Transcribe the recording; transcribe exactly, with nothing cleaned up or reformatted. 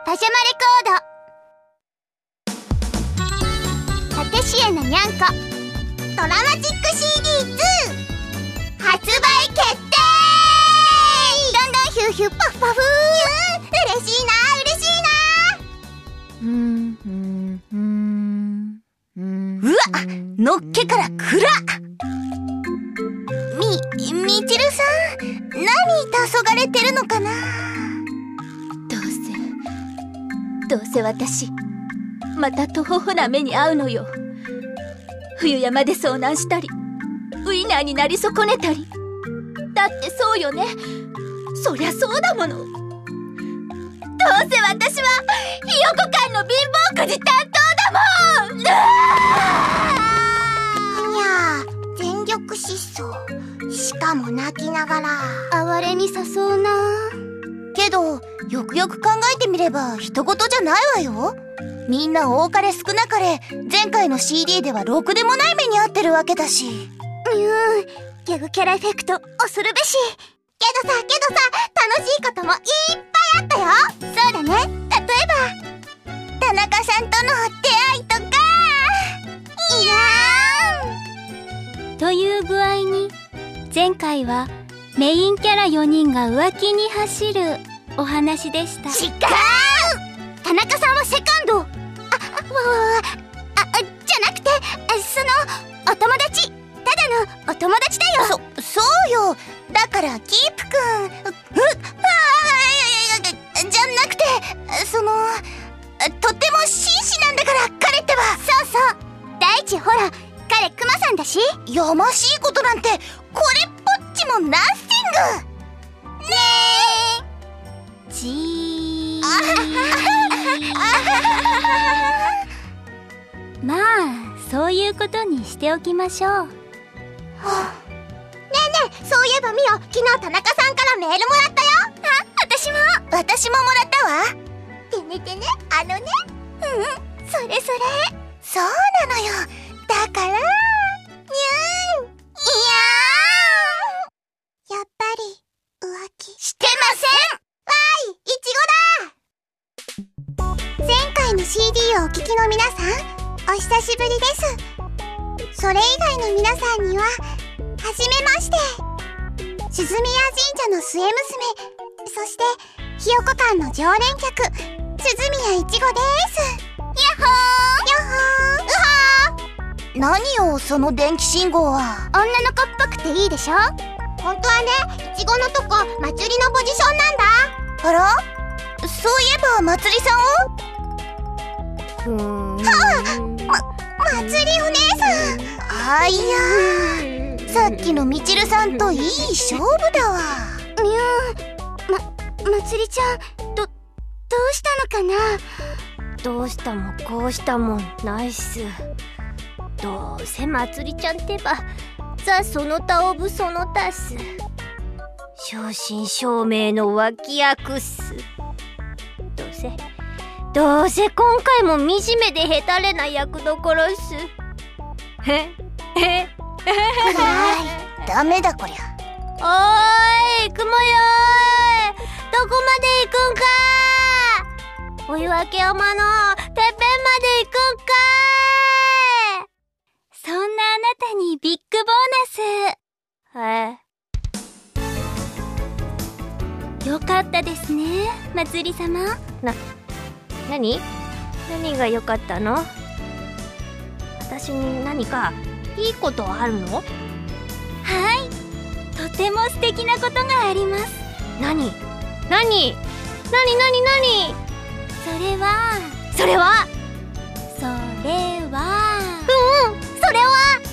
パジャマレコード。パティシエなにゃんこドラマチック シーディーツー 発売決定。どんどんヒューヒューパフパフー。嬉しいな嬉しいな。 うんうんうんうん。 うわ、のっけから暗っ。み、みちるさん、何黄昏てるのかな。 どうせどうせ私またとほほな目に遭うのよ。冬山で遭難したりウインナーになり損ねたり。だってそうよね。そりゃそうだもの。どうせ私はひよこ館の貧乏くじ担当だもん。 いやー、全力疾走、しかも泣きながら哀れみさそうな。 けどよくよく考えてみれば人事じゃないわよ。みんな多かれ少なかれ前回の シーディー ではろくでもない目に遭ってるわけだし。 うーん、ギャグキャラエフェクト恐るべし。けどさけどさ楽しいこともいっぱいあったよ。そうだね。例えば田中さんとの出会いとか。いやーん。 という具合に前回はメインキャラよにんが浮気に走るお話でした。 違う。田中さんはセカンド。あ、わわわあ、あ、じゃなくて、そのお友達、ただのお友達だよ。 そ、そうよ。だからキープくん、う、う、ああ、じゃなくて、そのとっても紳士なんだから彼っては。 そうそう。第一ほら、彼クマさんだし。 やましいことなんてこれっぽっちもナッシングねえ。じーまあそういうことにしておきましょう。はあ、ねえねえ、そういえばミオ、昨日田中さんからメールもらったよ。あ、私も私ももらったわ。 でねでね、あのね、うんうん、それそれ。 そうなのよ。だからにゅーん、いやーやっぱり浮気してません。 わーい、いちごだ。前回の シーディー をお聞きの皆さん、お久しぶりです。それ以外の皆さんにははじめまして。鈴宮神社の末娘、そしてひよこ館の常連客、鈴宮いちごです。やっほーやっほー、うはー。 何よその電気信号は。 女の子っぽくていいでしょ。本当はね、いちごのとこ祭りのポジションなんだ。 あら、そういえばまつりさんを。 ふーん、 はあ、ま、まつりお姉さん。あ、いや、さっきのみちるさんといい勝負だわ。 みゅー、ま、まつりちゃん、ど、どうしたのかな。 どうしたもこうしたもナイス。どうせまつりちゃんってばザ・その他オブその他っす。正真正銘の脇役っす。どうせどうせ今回も惨めでヘタレな役どころっす。へへへダメだこりゃ。 おーい、雲よーい、どこまで行くんかー。お湯分け山のてっぺんまで行くんかー。そんなあなたにビッグボーナス。えよかったですね、まつり様。な、なに何が良かったの？私に何かいいことあるの？はい、とても素敵なことがあります。何？何？何何何？それはそれはそれはうんうん、それは